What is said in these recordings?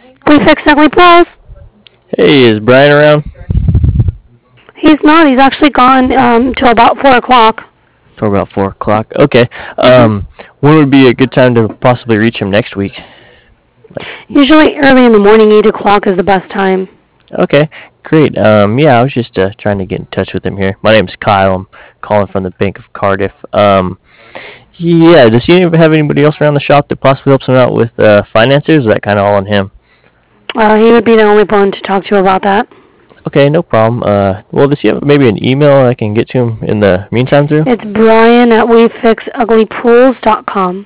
We fix ugly pools. Hey, is Brian around? He's not. He's actually gone till about 4 o'clock. For about 4 o'clock. Okay. Mhm. When would be a good time to possibly reach him next week? Usually early in the morning, 8 o'clock is the best time. Okay, great. Yeah, I was just trying to get in touch with him here. My name's Kyle. I'm calling from the Bank of Cardiff. Yeah, does he have anybody else around the shop that possibly helps him out with finances? Or is that kind of all on him? He would be the only one to talk to about that. Okay, no problem. Well, does he have maybe an email I can get to him in the meantime through? It's Brian at WeFixUglyPools.com.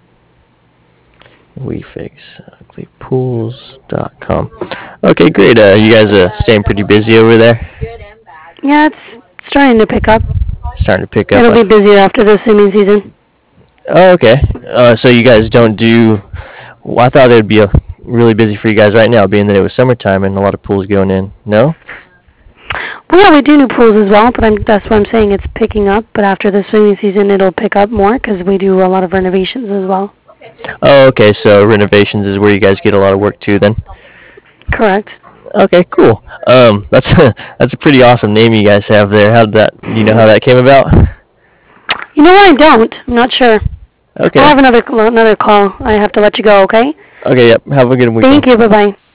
WeFixUglyPools.com. Okay, great. You guys staying pretty busy over there? Yeah, it's starting to pick up. Starting to pick up. It'll be busier after the swimming season. Oh, okay. So you guys don't do. Well, I thought it would be really busy for you guys right now, being that it was summertime and a lot of pools going in. No? Well, yeah, we do new pools as well, but that's what I'm saying. It's picking up, but after the swimming season, it'll pick up more because we do a lot of renovations as well. Oh, okay. So renovations is where you guys get a lot of work too, then. Correct. Okay, cool. That's that's a pretty awesome name you guys have there. How did that? Do you know how that came about? You know what? I don't. I'm not sure. Okay. I have another call. I have to let you go. Okay. Okay. Yep. Have a good weekend. Thank you. Bye bye.